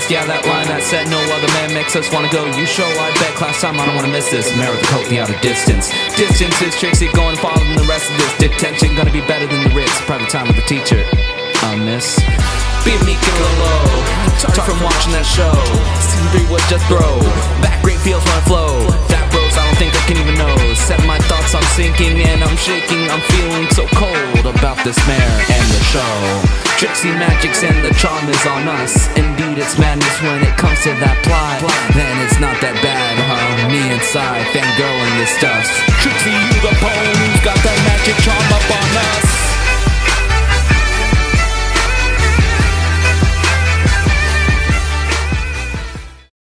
best, yeah, that line that said no other man makes us wanna go. You show, I bet, class time, I don't wanna miss this. Merit the coat, the outer distance. Distance is Trixie going farther than the rest of this. Detention gonna be better than the Ritz. Private time with the teacher, miss. Be meek and go low. Talk from watching that show. Season 3 was just throw. Back great feels when I flow. That bros, I don't think I can even know. Set my thoughts, I'm sinking and I'm shaking. I'm feeling so cold about this mare and the show. Trixie magics and the charm is on us. Indeed, it's madness when it comes to that plot. Then it's not that bad, huh? Me inside, fangirling this stuff. Trixie, you the pone who's got that magic charm up on us.